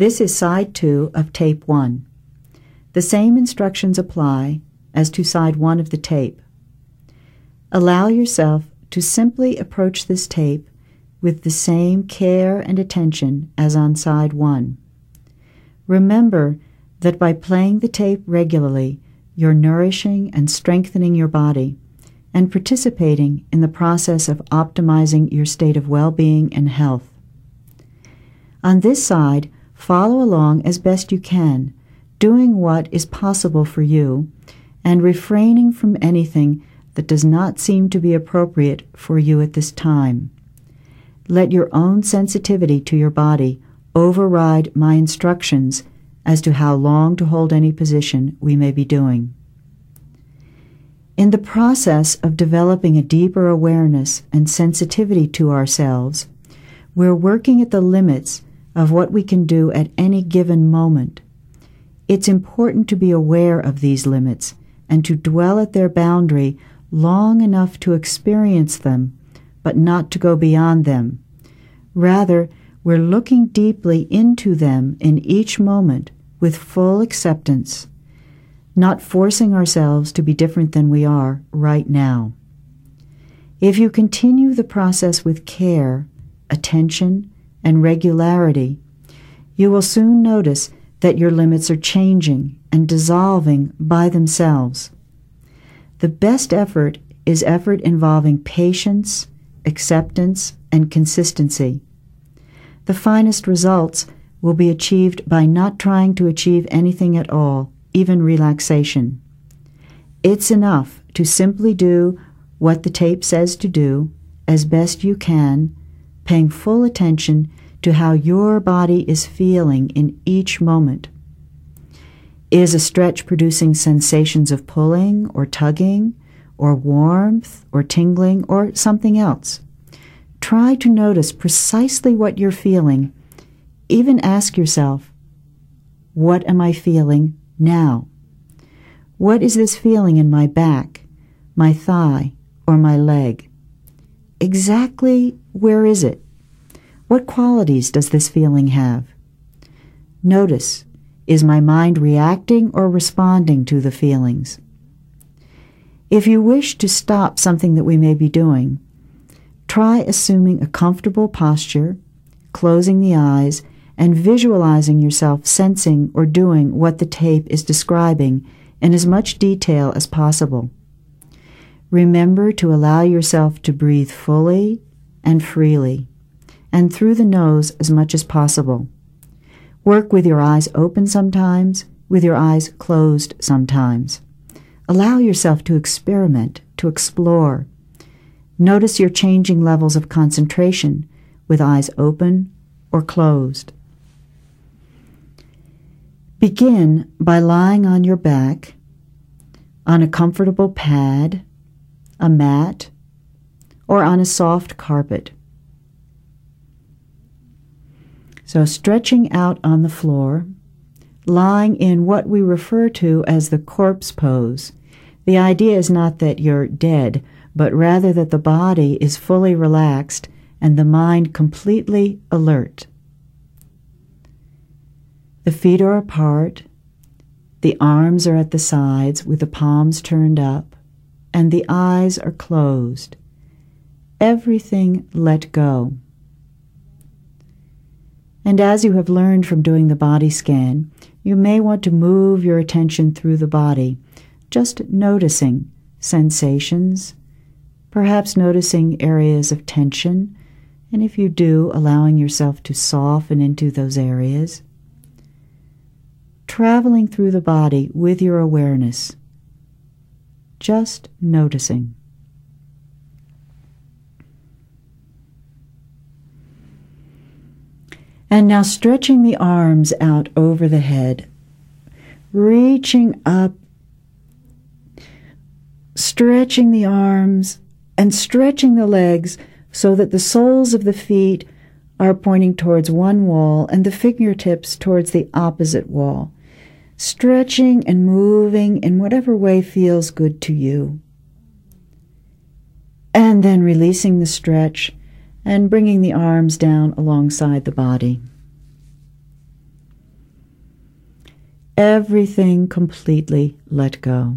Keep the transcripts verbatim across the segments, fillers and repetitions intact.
This is side two of tape one. The same instructions apply as to side one of the tape. Allow yourself to simply approach this tape with the same care and attention as on side one. Remember that by playing the tape regularly, you're nourishing and strengthening your body and participating in the process of optimizing your state of well-being and health. On this side, follow along as best you can, doing what is possible for you and refraining from anything that does not seem to be appropriate for you at this time. Let your own sensitivity to your body override my instructions as to how long to hold any position we may be doing. In the process of developing a deeper awareness and sensitivity to ourselves, we're working at the limits of what we can do at any given moment. It's important to be aware of these limits and to dwell at their boundary long enough to experience them, but not to go beyond them. Rather, we're looking deeply into them in each moment with full acceptance, not forcing ourselves to be different than we are right now. If you continue the process with care, attention, and regularity, you will soon notice that your limits are changing and dissolving by themselves. The best effort is effort involving patience, acceptance, and consistency. The finest results will be achieved by not trying to achieve anything at all, even relaxation. It's enough to simply do what the tape says to do as best you can, paying full attention to how your body is feeling in each moment. Is a stretch producing sensations of pulling or tugging or warmth or tingling or something else? Try to notice precisely what you're feeling. Even ask yourself, what am I feeling now? What is this feeling in my back, my thigh, or my leg? Exactly where is it? What qualities does this feeling have? Notice, is my mind reacting or responding to the feelings? If you wish to stop something that we may be doing, try assuming a comfortable posture, closing the eyes, and visualizing yourself sensing or doing what the tape is describing in as much detail as possible. Remember to allow yourself to breathe fully and freely, and through the nose as much as possible. Work with your eyes open sometimes, with your eyes closed sometimes. Allow yourself to experiment, to explore. Notice your changing levels of concentration with eyes open or closed. Begin by lying on your back, on a comfortable pad, a mat, or on a soft carpet. So stretching out on the floor, lying in what we refer to as the corpse pose. The idea is not that you're dead, but rather that the body is fully relaxed and the mind completely alert. The feet are apart, the arms are at the sides with the palms turned up, and the eyes are closed. Everything let go. And as you have learned from doing the body scan, you may want to move your attention through the body, just noticing sensations, perhaps noticing areas of tension, and if you do, allowing yourself to soften into those areas. Traveling through the body with your awareness, just noticing. And now stretching the arms out over the head, reaching up, stretching the arms and stretching the legs so that the soles of the feet are pointing towards one wall and the fingertips towards the opposite wall. Stretching and moving in whatever way feels good to you. And then releasing the stretch and bringing the arms down alongside the body. everything completely let go.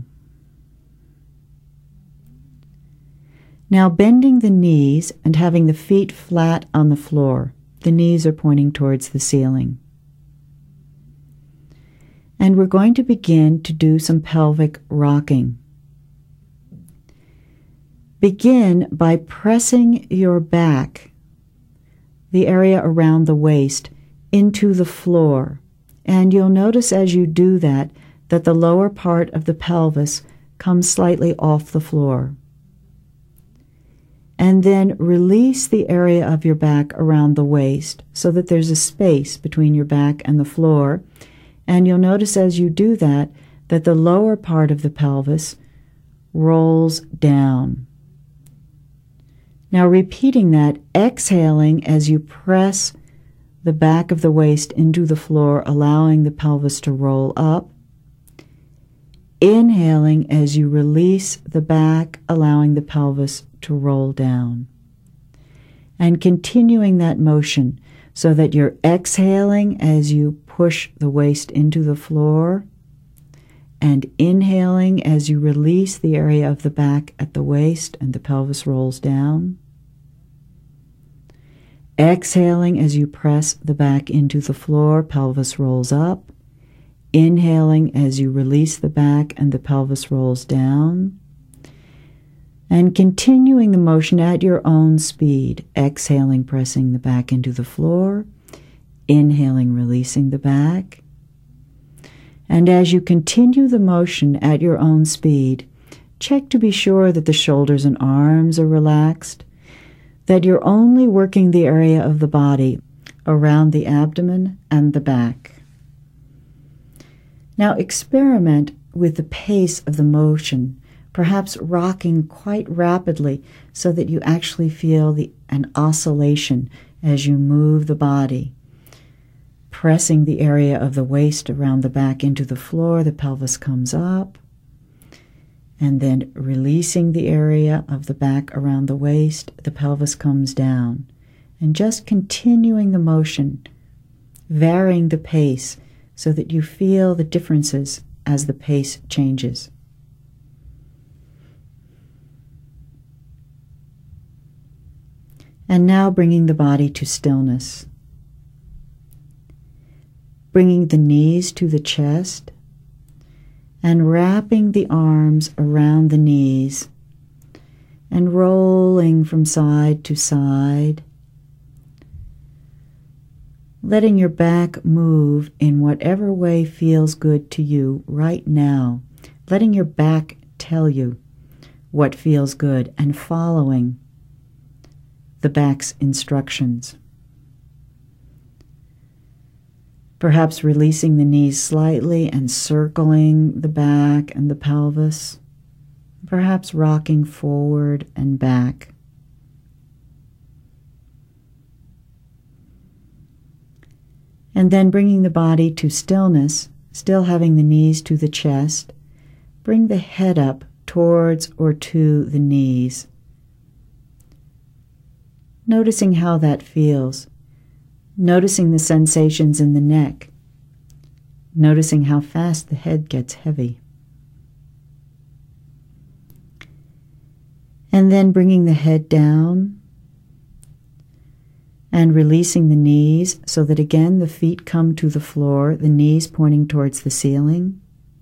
Now bending the knees and having the feet flat on the floor. The knees are pointing towards the ceiling. And we're going to begin to do some pelvic rocking. Begin by pressing your back, the area around the waist, into the floor. And you'll notice as you do that, that the lower part of the pelvis comes slightly off the floor. And then release the area of your back around the waist so that there's a space between your back and the floor. And you'll notice as you do that, that the lower part of the pelvis rolls down. Now repeating that, exhaling as you press the back of the waist into the floor, allowing the pelvis to roll up. Inhaling as you release the back, allowing the pelvis to roll down. And continuing that motion so that you're exhaling as you push the waist into the floor, and inhaling as you release the area of the back at the waist and the pelvis rolls down. Exhaling as you press the back into the floor, pelvis rolls up. Inhaling as you release the back and the pelvis rolls down. And continuing the motion at your own speed. Exhaling, pressing the back into the floor. Inhaling, releasing the back. And as you continue the motion at your own speed, check to be sure that the shoulders and arms are relaxed, that you're only working the area of the body around the abdomen and the back. Now experiment with the pace of the motion, perhaps rocking quite rapidly so that you actually feel the, an oscillation as you move the body. Pressing the area of the waist around the back into the floor, the pelvis comes up. And then releasing the area of the back around the waist, the pelvis comes down. And just continuing the motion, varying the pace so that you feel the differences as the pace changes. And now bringing the body to stillness. Bringing the knees to the chest and wrapping the arms around the knees and rolling from side to side. Letting your back move in whatever way feels good to you right now. Letting your back tell you what feels good and following the back's instructions. Perhaps releasing the knees slightly and circling the back and the pelvis. Perhaps rocking forward and back. And then bringing the body to stillness, still having the knees to the chest. Bring the head up towards or to the knees. Noticing how that feels. Noticing the sensations in the neck. Noticing how fast the head gets heavy. And then bringing the head down and releasing the knees so that again the feet come to the floor, the knees pointing towards the ceiling.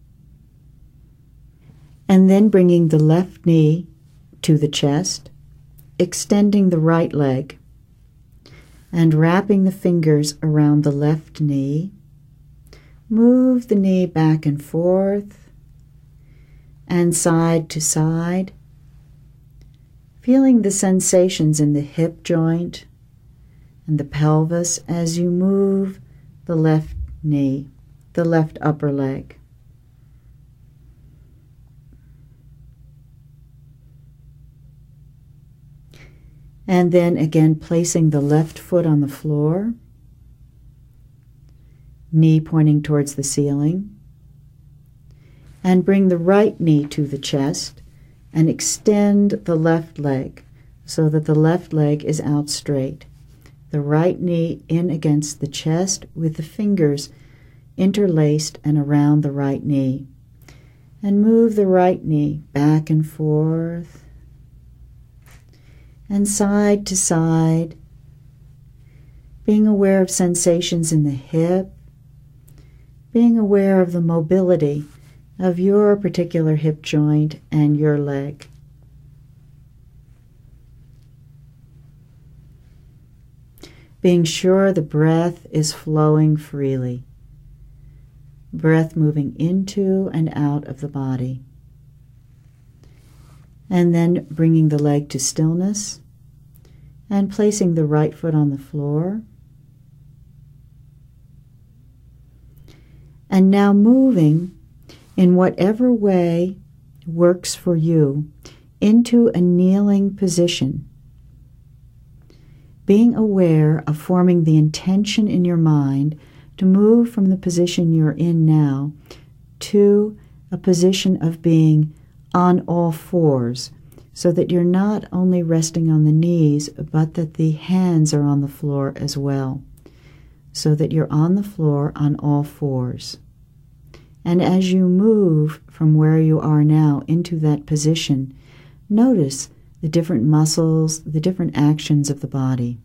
And then bringing the left knee to the chest, extending the right leg, and wrapping the fingers around the left knee. Move the knee back and forth and side to side, feeling the sensations in the hip joint and the pelvis as you move the left knee, the left upper leg. And then again placing the left foot on the floor, knee pointing towards the ceiling, and bring the right knee to the chest and extend the left leg so that the left leg is out straight. The right knee in against the chest with the fingers interlaced and around the right knee. And move the right knee back and forth and side to side, being aware of sensations in the hip, being aware of the mobility of your particular hip joint and your leg. Being sure the breath is flowing freely. Breath moving into and out of the body. And then bringing the leg to stillness and placing the right foot on the floor. And now moving in whatever way works for you into a kneeling position. Being aware of forming the intention in your mind to move from the position you're in now to a position of being on all fours, so that you're not only resting on the knees, but that the hands are on the floor as well, so that you're on the floor on all fours. And as you move from where you are now into that position, notice the different muscles, the different actions of the body.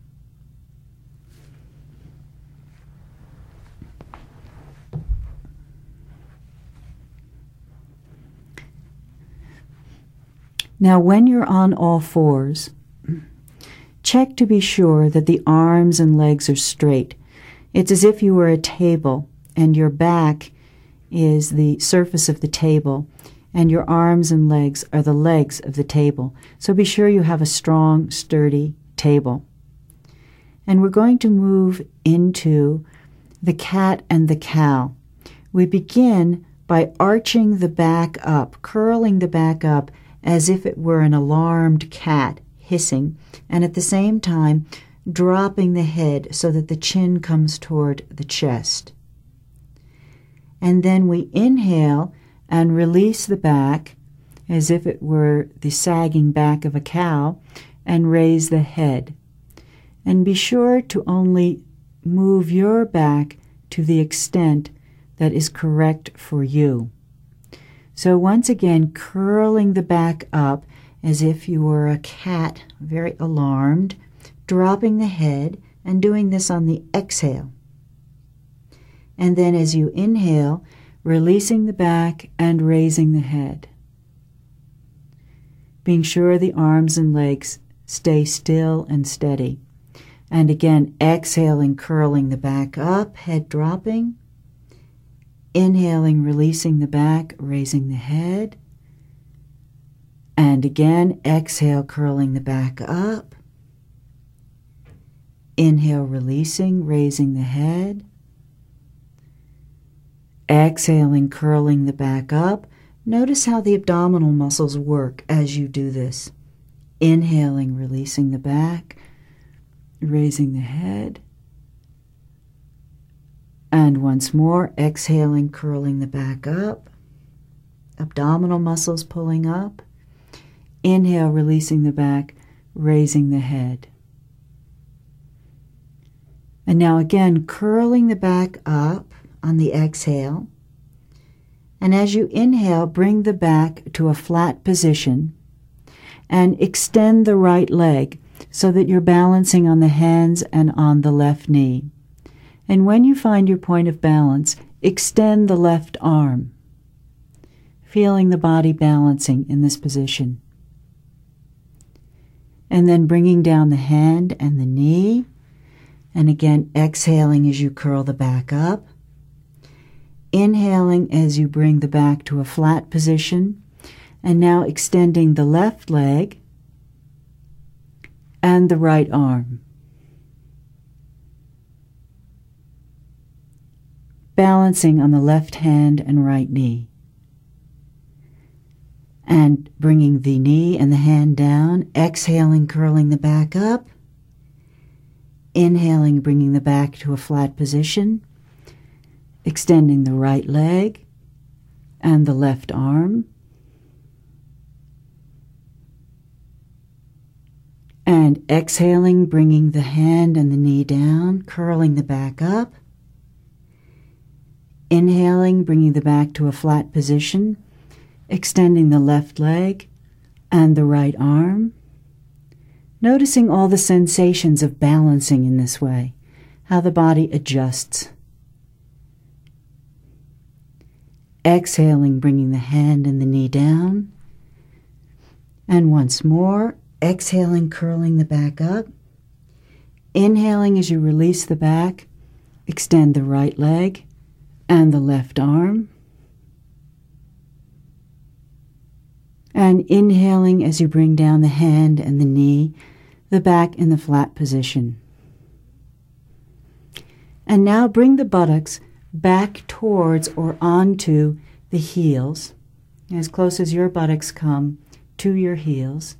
Now, when you're on all fours, check to be sure that the arms and legs are straight. It's as if you were a table and your back is the surface of the table and your arms and legs are the legs of the table. So be sure you have a strong, sturdy table. And we're going to move into the cat and the cow. We begin by arching the back up, curling the back up, as if it were an alarmed cat hissing, and at the same time dropping the head so that the chin comes toward the chest. And then we inhale and release the back as if it were the sagging back of a cow and raise the head. And be sure to only move your back to the extent that is correct for you. So once again, curling the back up as if you were a cat, very alarmed, dropping the head, and doing this on the exhale. And then as you inhale, releasing the back and raising the head. Being sure the arms and legs stay still and steady. And again, exhaling, curling the back up, head dropping. Inhaling, releasing the back, raising the head. And again, exhale, curling the back up. Inhale, releasing, raising the head. Exhaling, curling the back up. Notice how the abdominal muscles work as you do this. Inhaling, releasing the back, raising the head. And once more, exhaling, curling the back up. Abdominal muscles pulling up. Inhale, releasing the back, raising the head. And now again, curling the back up on the exhale. And as you inhale, bring the back to a flat position and extend the right leg so that you're balancing on the hands and on the left knee. And when you find your point of balance, extend the left arm, feeling the body balancing in this position. And then bringing down the hand and the knee, and again exhaling as you curl the back up. Inhaling as you bring the back to a flat position, and now extending the left leg and the right arm. Balancing on the left hand and right knee. And bringing the knee and the hand down, exhaling, curling the back up. Inhaling, bringing the back to a flat position. Extending the right leg and the left arm. And exhaling, bringing the hand and the knee down, curling the back up. Inhaling, bringing the back to a flat position, extending the left leg and the right arm. Noticing all the sensations of balancing in this way, how the body adjusts. Exhaling, bringing the hand and the knee down. And once more, exhaling, curling the back up. Inhaling as you release the back, extend the right leg and the left arm. And inhaling as you bring down the hand and the knee, the back in the flat position. And now bring the buttocks back towards or onto the heels, as close as your buttocks come to your heels.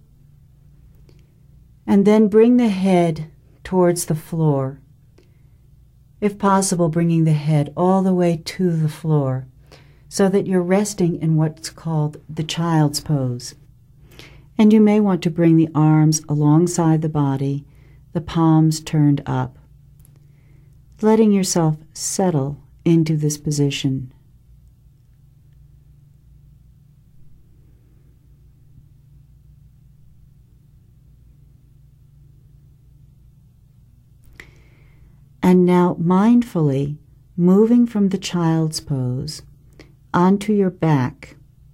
And then bring the head towards the floor. If possible, bringing the head all the way to the floor so that you're resting in what's called the child's pose. And you may want to bring the arms alongside the body, the palms turned up, letting yourself settle into this position. And now mindfully moving from the child's pose onto your back.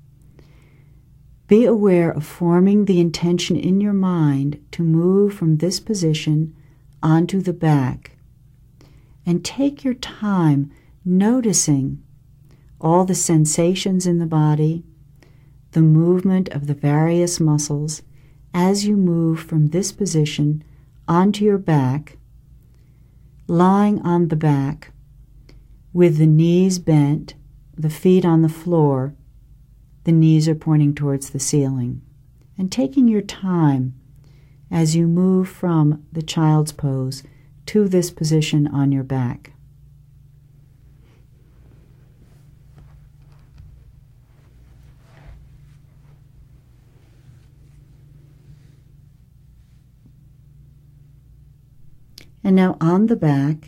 Be aware of forming the intention in your mind to move from this position onto the back. And take your time noticing all the sensations in the body, the movement of the various muscles as you move from this position onto your back, lying on the back with the knees bent, the feet on the floor, the knees are pointing towards the ceiling, and taking your time as you move from the child's pose to this position on your back. And now on the back,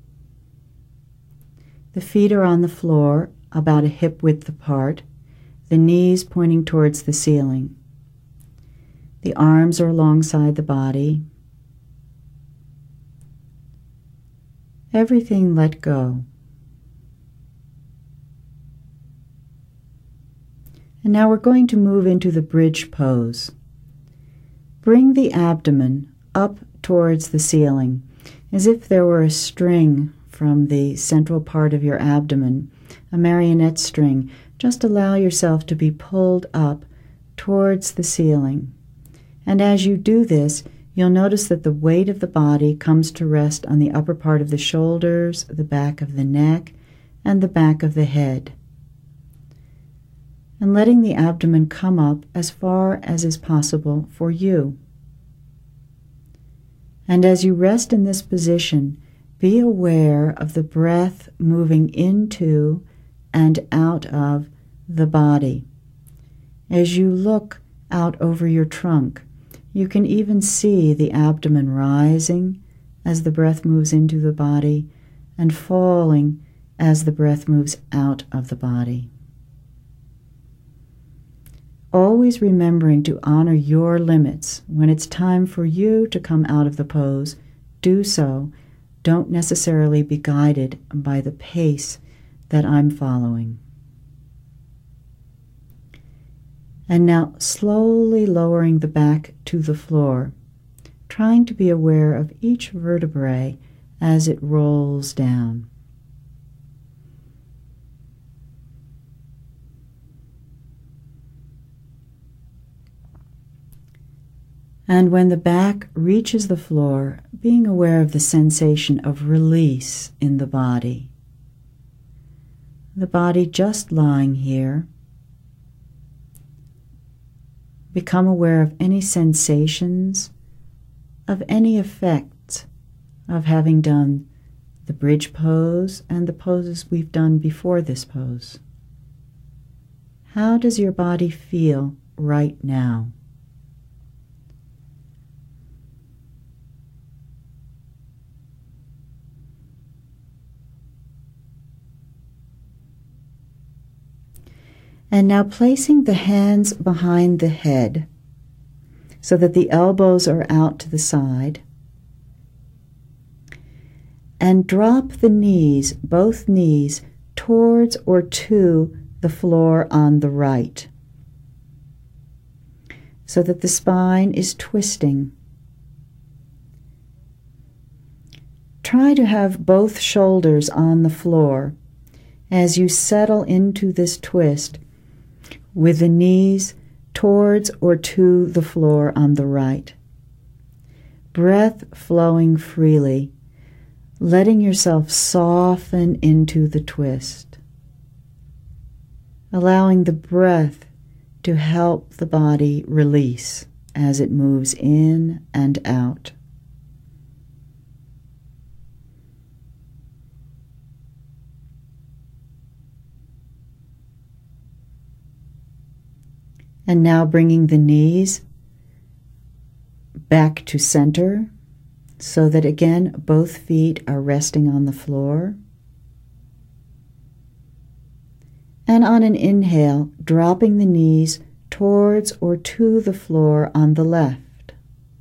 the feet are on the floor about a hip width apart, the knees pointing towards the ceiling. The arms are alongside the body. Everything let go. And now we're going to move into the bridge pose. Bring the abdomen up towards the ceiling, as if there were a string from the central part of your abdomen, a marionette string. Just allow yourself to be pulled up towards the ceiling. And as you do this, you'll notice that the weight of the body comes to rest on the upper part of the shoulders, the back of the neck, and the back of the head. And letting the abdomen come up as far as is possible for you. And as you rest in this position, be aware of the breath moving into and out of the body. As you look out over your trunk, you can even see the abdomen rising as the breath moves into the body and falling as the breath moves out of the body. Always remembering to honor your limits. When it's time for you to come out of the pose, do so. Don't necessarily be guided by the pace that I'm following. And now slowly lowering the back to the floor, trying to be aware of each vertebrae as it rolls down. And when the back reaches the floor, being aware of the sensation of release in the body. The body just lying here. Become aware of any sensations, of any effects of having done the bridge pose and the poses we've done before this pose. How does your body feel right now? And now placing the hands behind the head so that the elbows are out to the side. And drop the knees, both knees, towards or to the floor on the right, so that the spine is twisting. Try to have both shoulders on the floor as you settle into this twist with the knees towards or to the floor on the right. Breath flowing freely, letting yourself soften into the twist. Allowing the breath to help the body release as it moves in and out. And now bringing the knees back to center so that again both feet are resting on the floor. And on an inhale, dropping the knees towards or to the floor on the left.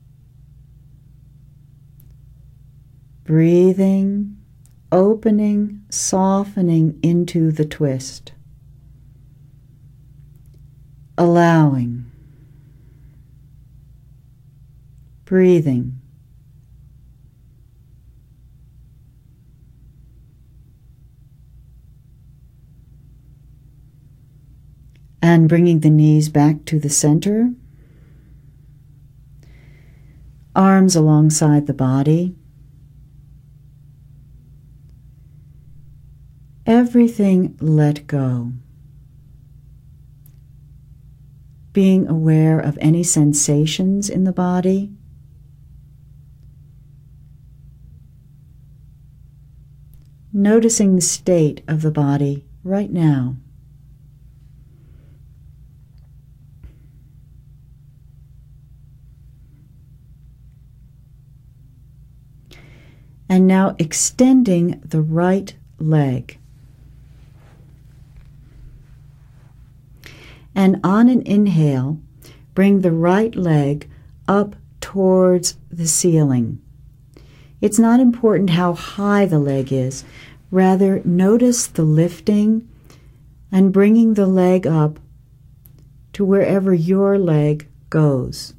Breathing, opening, softening into the twist. Allowing, breathing, and bringing the knees back to the center, arms alongside the body, everything let go. Being aware of any sensations in the body. Noticing the state of the body right now. And now extending the right leg. And on an inhale, bring the right leg up towards the ceiling. It's not important how high the leg is. Rather, notice the lifting and bringing the leg up to wherever your leg goes.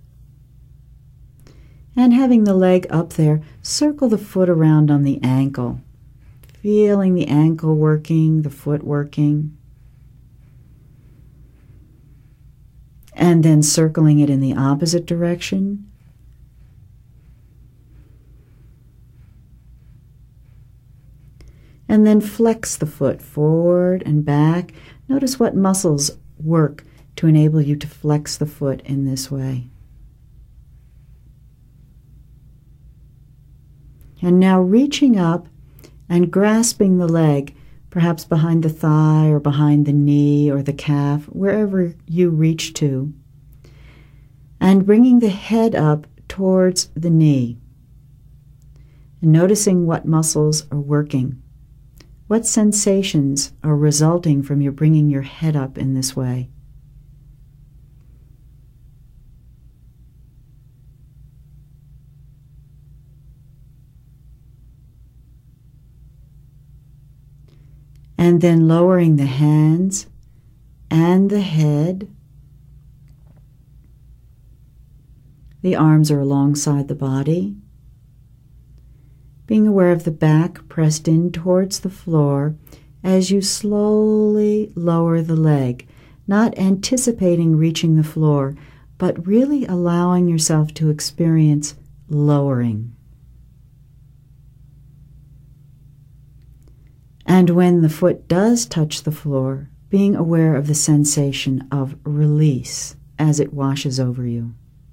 And having the leg up there, circle the foot around on the ankle, feeling the ankle working, the foot working. And then circling it in the opposite direction. And then flex the foot forward and back. Notice what muscles work to enable you to flex the foot in this way. And now reaching up and grasping the leg, perhaps behind the thigh or behind the knee or the calf, wherever you reach to, and bringing the head up towards the knee, and noticing what muscles are working, what sensations are resulting from your bringing your head up in this way. And then lowering the hands and the head. The arms are alongside the body. Being aware of the back pressed in towards the floor as you slowly lower the leg, not anticipating reaching the floor, but really allowing yourself to experience lowering. And when the foot does touch the floor, being aware of the sensation of release as it washes over you.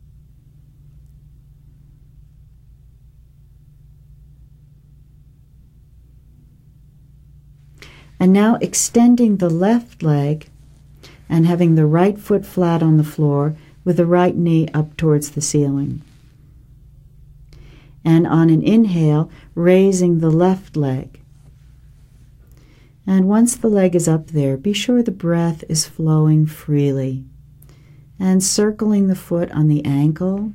And now extending the left leg and having the right foot flat on the floor with the right knee up towards the ceiling. And on an inhale, raising the left leg. And once the leg is up there, be sure the breath is flowing freely. And circling the foot on the ankle.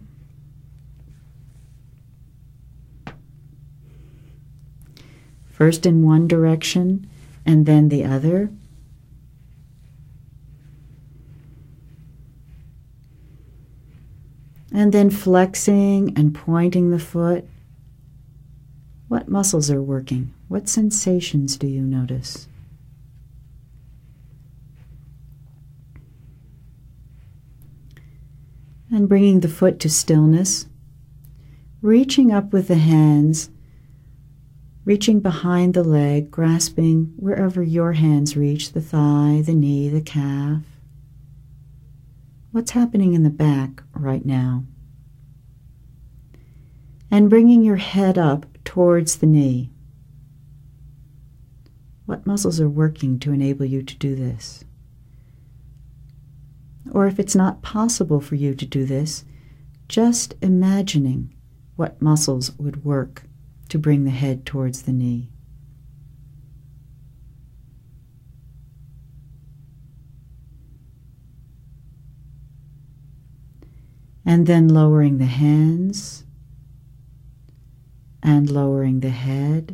First in one direction and then the other. And then flexing and pointing the foot. What muscles are working? What sensations do you notice? And bringing the foot to stillness, reaching up with the hands, reaching behind the leg, grasping wherever your hands reach, the thigh, the knee, the calf. What's happening in the back right now? And bringing your head up towards the knee. What muscles are working to enable you to do this? Or if it's not possible for you to do this, just imagining what muscles would work to bring the head towards the knee. And then lowering the hands and lowering the head.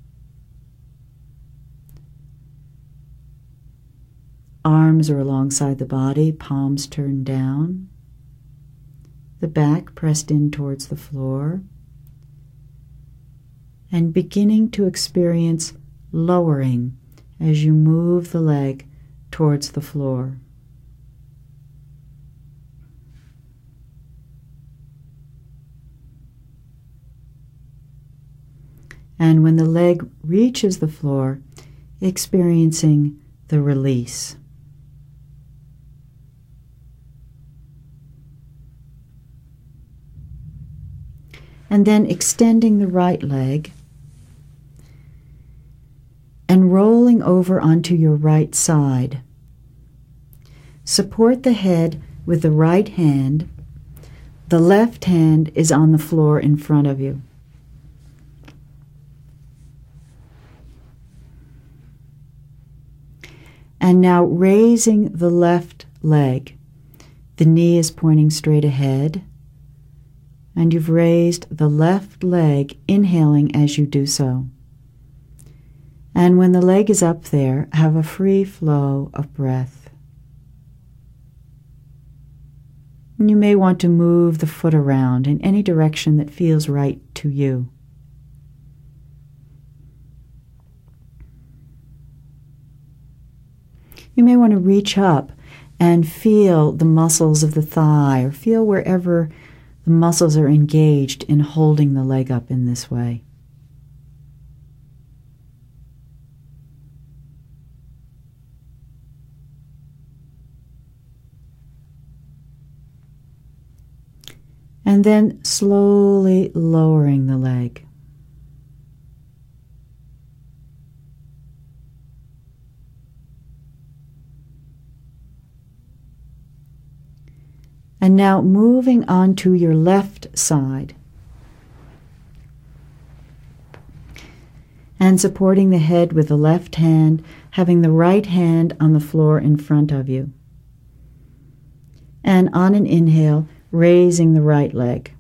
Arms are alongside the body, palms turned down. The back pressed in towards the floor. And beginning to experience lowering as you move the leg towards the floor. And when the leg reaches the floor, experiencing the release. And then extending the right leg and rolling over onto your right side. Support the head with the right hand. The left hand is on the floor in front of you. And now raising the left leg. The knee is pointing straight ahead. And you've raised the left leg, inhaling as you do so. And when the leg is up there, have a free flow of breath. And you may want to move the foot around in any direction that feels right to you. You may want to reach up and feel the muscles of the thigh, or feel wherever the muscles are engaged in holding the leg up in this way. And then slowly lowering the leg. And now moving on to your left side. And supporting the head with the left hand, having the right hand on the floor in front of you. And on an inhale, raising the right leg.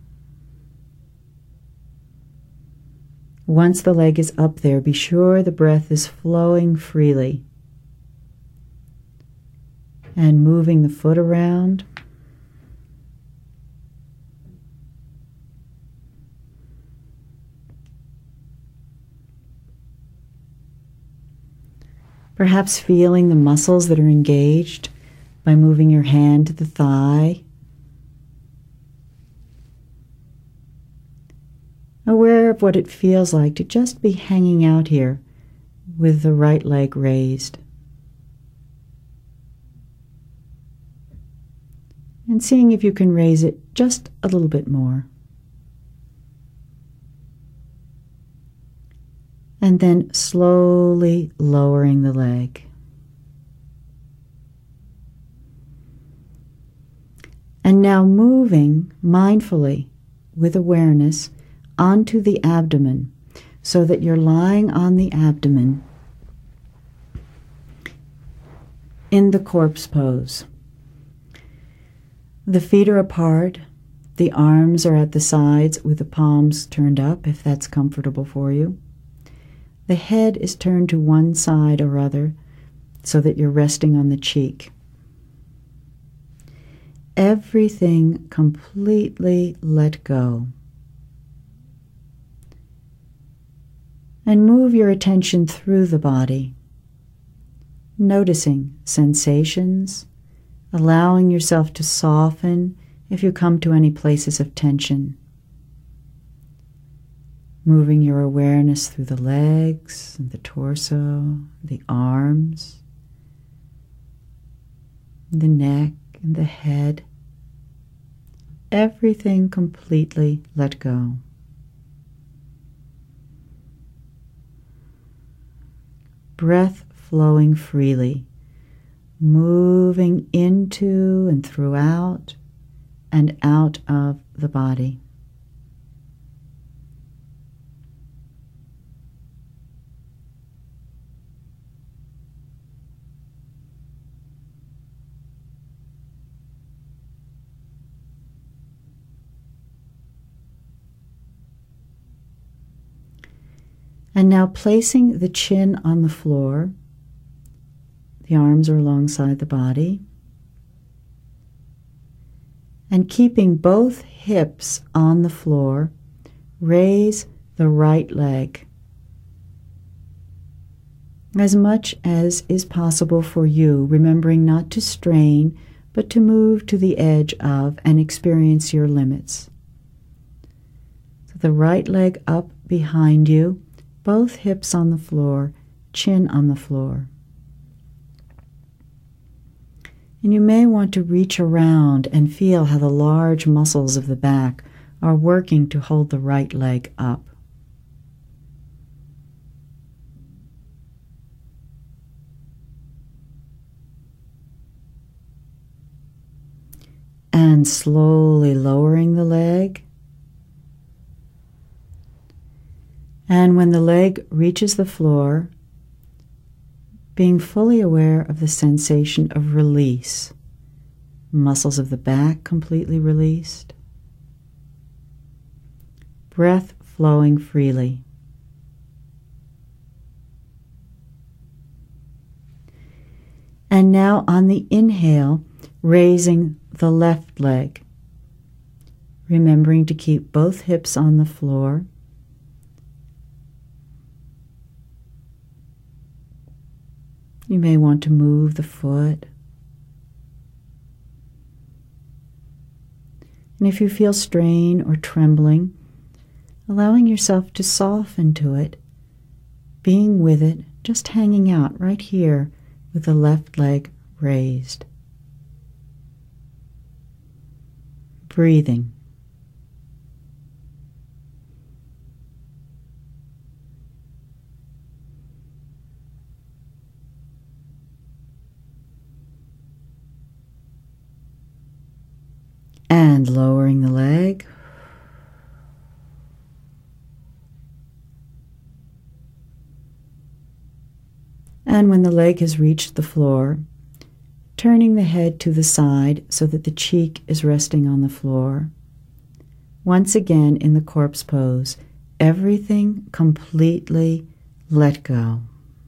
Once the leg is up there, be sure the breath is flowing freely. And moving the foot around. Perhaps feeling the muscles that are engaged by moving your hand to the thigh. Aware of what it feels like to just be hanging out here with the right leg raised. And seeing if you can raise it just a little bit more. And then slowly lowering the leg. And now moving mindfully with awareness onto the abdomen, so that you're lying on the abdomen in the corpse pose. The feet are apart. The arms are at the sides with the palms turned up, if that's comfortable for you. The head is turned to one side or other so that you're resting on the cheek. Everything completely let go. And move your attention through the body, noticing sensations, allowing yourself to soften if you come to any places of tension. Moving your awareness through the legs, the torso, the arms, the neck, and the head. Everything completely let go. Breath flowing freely, moving into and throughout and out of the body. And now placing the chin on the floor, the arms are alongside the body, and keeping both hips on the floor, raise the right leg as much as is possible for you, remembering not to strain, but to move to the edge of and experience your limits. So the right leg up behind you, both hips on the floor, chin on the floor. And you may want to reach around and feel how the large muscles of the back are working to hold the right leg up. And slowly lowering the leg. And when the leg reaches the floor, being fully aware of the sensation of release. Muscles of the back completely released. Breath flowing freely. And now on the inhale, raising the left leg, remembering to keep both hips on the floor. You may want to move the foot. And if you feel strain or trembling, allowing yourself to soften to it, being with it, just hanging out right here with the left leg raised. Breathing. And lowering the leg. And when the leg has reached the floor, turning the head to the side so that the cheek is resting on the floor. Once again in the corpse pose, everything completely let go.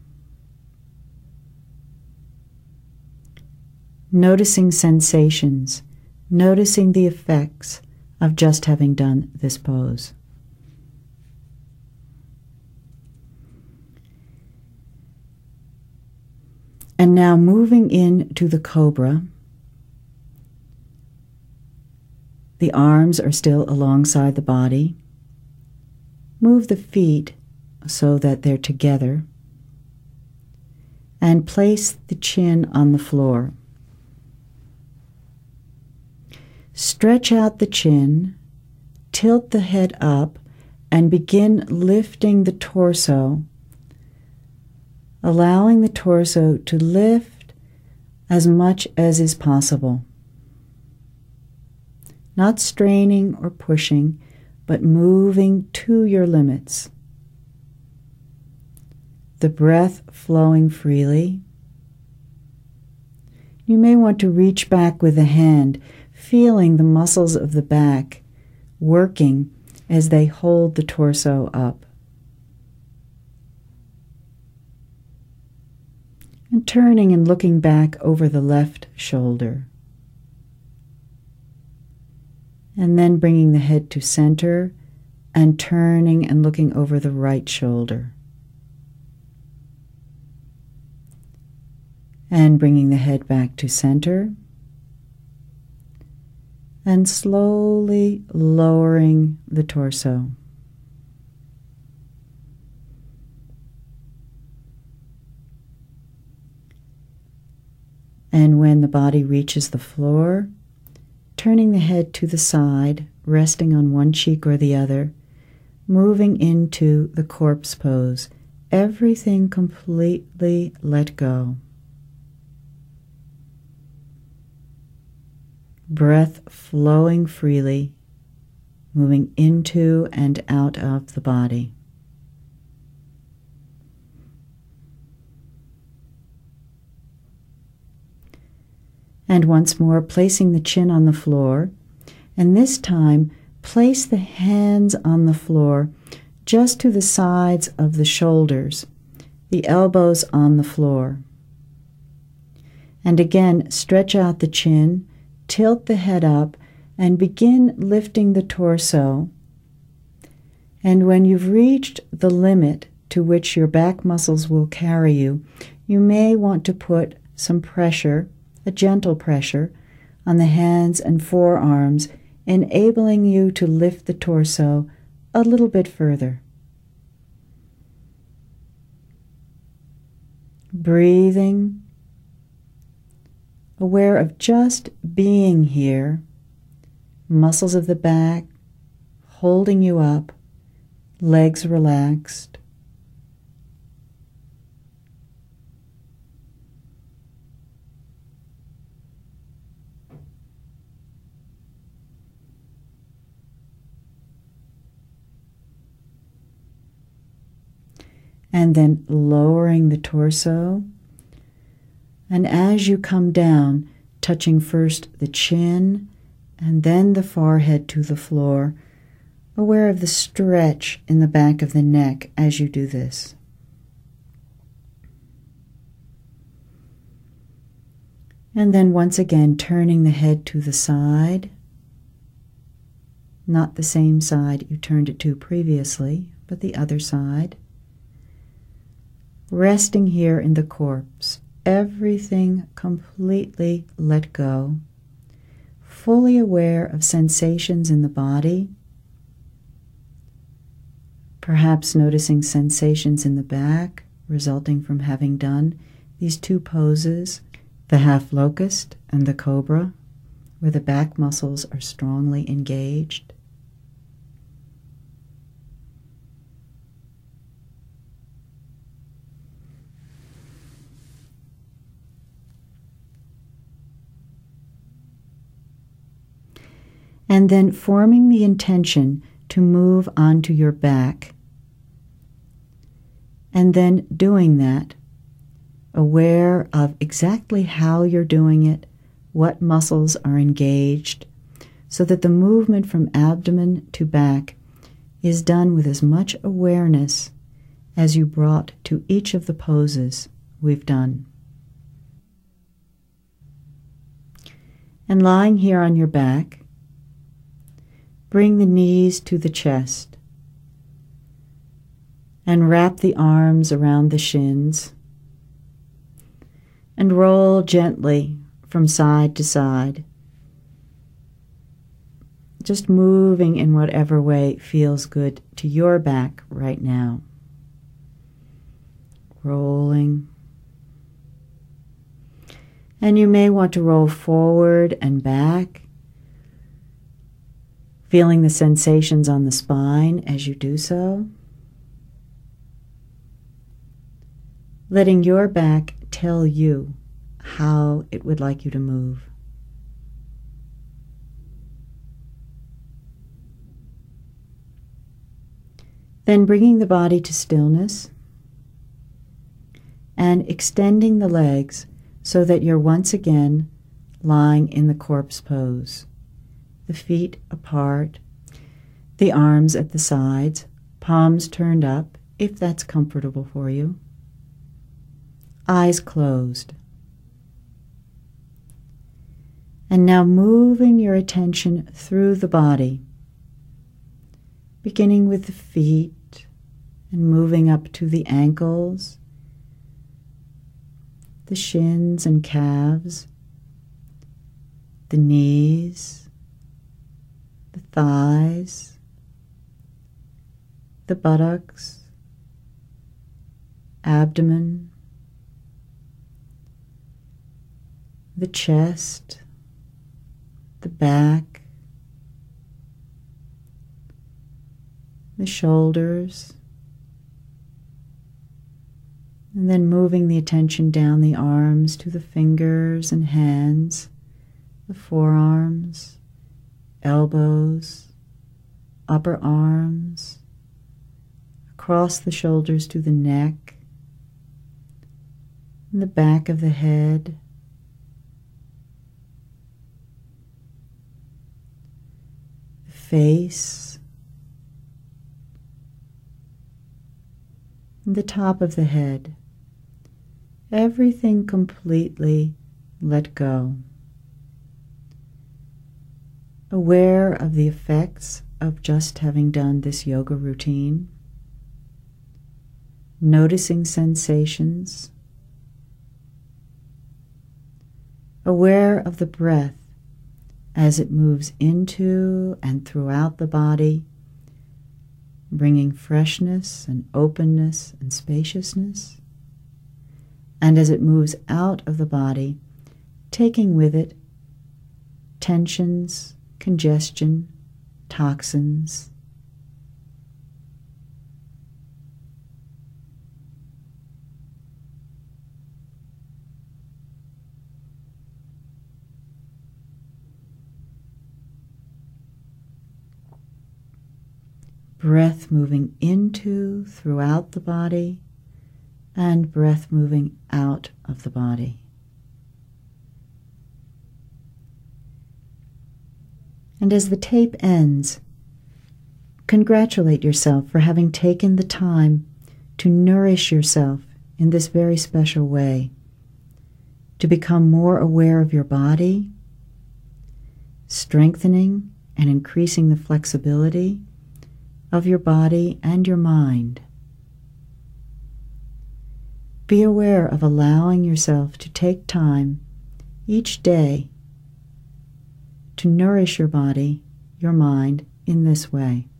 Noticing sensations, noticing the effects of just having done this pose. And now moving into the cobra. The arms are still alongside the body. Move the feet so that they're together. And place the chin on the floor. Stretch out the chin, tilt the head up, and begin lifting the torso, allowing the torso to lift as much as is possible. Not straining or pushing, but moving to your limits. The breath flowing freely, You may want to reach back with the hand, feeling the muscles of the back working as they hold the torso up. And turning and looking back over the left shoulder. And then bringing the head to center and turning and looking over the right shoulder. And bringing the head back to center. And slowly lowering the torso. And when the body reaches the floor, turning the head to the side, resting on one cheek or the other, moving into the corpse pose, everything completely let go. Breath flowing freely, moving into and out of the body. And once more, placing the chin on the floor, and this time, place the hands on the floor just to the sides of the shoulders, the elbows on the floor. And again, stretch out the chin, tilt the head up, and begin lifting the torso. And when you've reached the limit to which your back muscles will carry you, you may want to put some pressure, a gentle pressure, on the hands and forearms, enabling you to lift the torso a little bit further. Breathing, aware of just being here, muscles of the back holding you up, legs relaxed. And then lowering the torso. And as you come down, touching first the chin and then the forehead to the floor, aware of the stretch in the back of the neck as you do this. And then once again, turning the head to the side, not the same side you turned it to previously, but the other side. Resting here in the corpse, everything completely let go, fully aware of sensations in the body, perhaps noticing sensations in the back resulting from having done these two poses, the half locust and the cobra, where the back muscles are strongly engaged. And then forming the intention to move onto your back. And then doing that, aware of exactly how you're doing it, what muscles are engaged, so that the movement from abdomen to back is done with as much awareness as you brought to each of the poses we've done. And lying here on your back, bring the knees to the chest and wrap the arms around the shins and roll gently from side to side, just moving in whatever way feels good to your back right now. Rolling. And you may want to roll forward and back, feeling the sensations on the spine as you do so. Letting your back tell you how it would like you to move. Then bringing the body to stillness and extending the legs so that you're once again lying in the corpse pose. The feet apart, the arms at the sides, palms turned up, if that's comfortable for you. Eyes closed. And now moving your attention through the body, beginning with the feet and moving up to the ankles, the shins and calves, the knees, the thighs, the buttocks, abdomen, the chest, the back, the shoulders, and then moving the attention down the arms to the fingers and hands, the forearms, elbows, upper arms, across the shoulders to the neck, and the back of the head, the face, and the top of the head. Everything completely let go. Aware of the effects of just having done this yoga routine, noticing sensations, aware of the breath as it moves into and throughout the body, bringing freshness and openness and spaciousness, and as it moves out of the body, taking with it tensions, congestion, toxins. Breath moving into, throughout the body, and breath moving out of the body. And as the tape ends, congratulate yourself for having taken the time to nourish yourself in this very special way, to become more aware of your body, strengthening and increasing the flexibility of your body and your mind. Be aware of allowing yourself to take time each day to nourish your body, your mind in this way.